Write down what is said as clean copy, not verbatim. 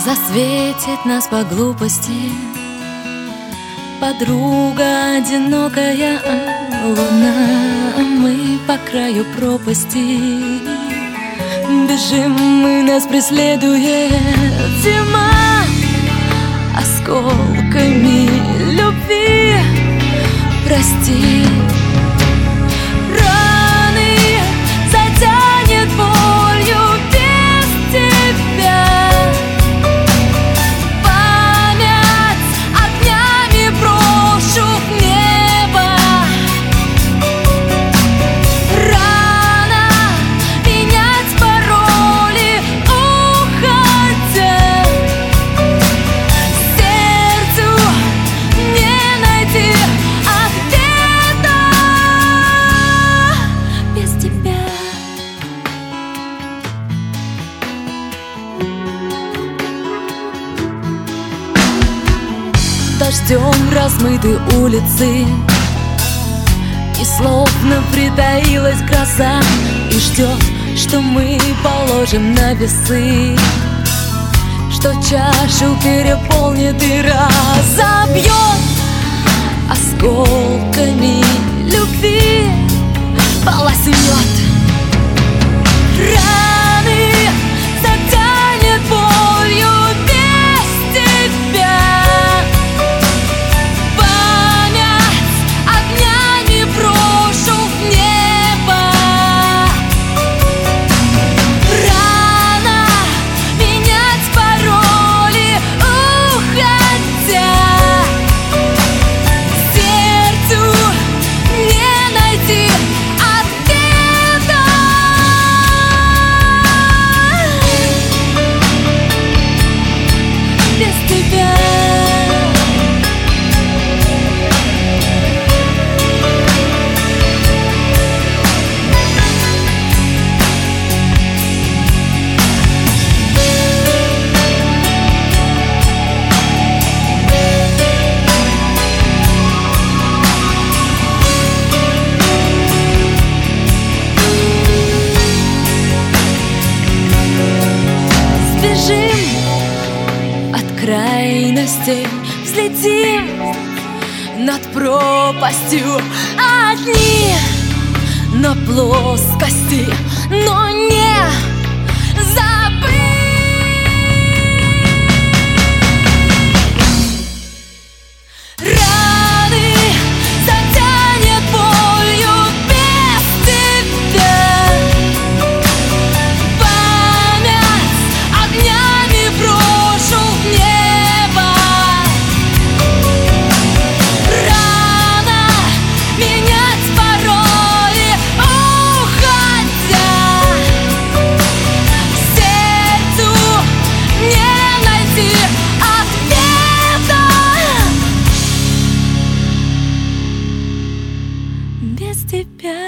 Засветит нас по глупости подруга одинокая луна. Мы по краю пропасти бежим, мы, нас преследует зима осколками любви. Прости, раны затянет болью без тебя. Память огнями брошу в небо. Рано менять пароли, уходя. Сердцу не найти ответа без тебя. Дождем размыты улицы, и словно притаилась гроза, и ждет, что мы положим на весы, что чашу переполнит и разобьет осколками любви. Полоснет раны, затянет болью без тебя. Память огнями брошу в небо. Рано менять пароли, уходя. Сердцу не найти ответа без тебя. Сбежим от крайностей, взлетим над пропастью одни на плоскости, но не забыть. Раны затянет болью без тебя. Память огнями брошу в небо. Рано менять пароли, уходя. Сердцу не найти ответа без тебя.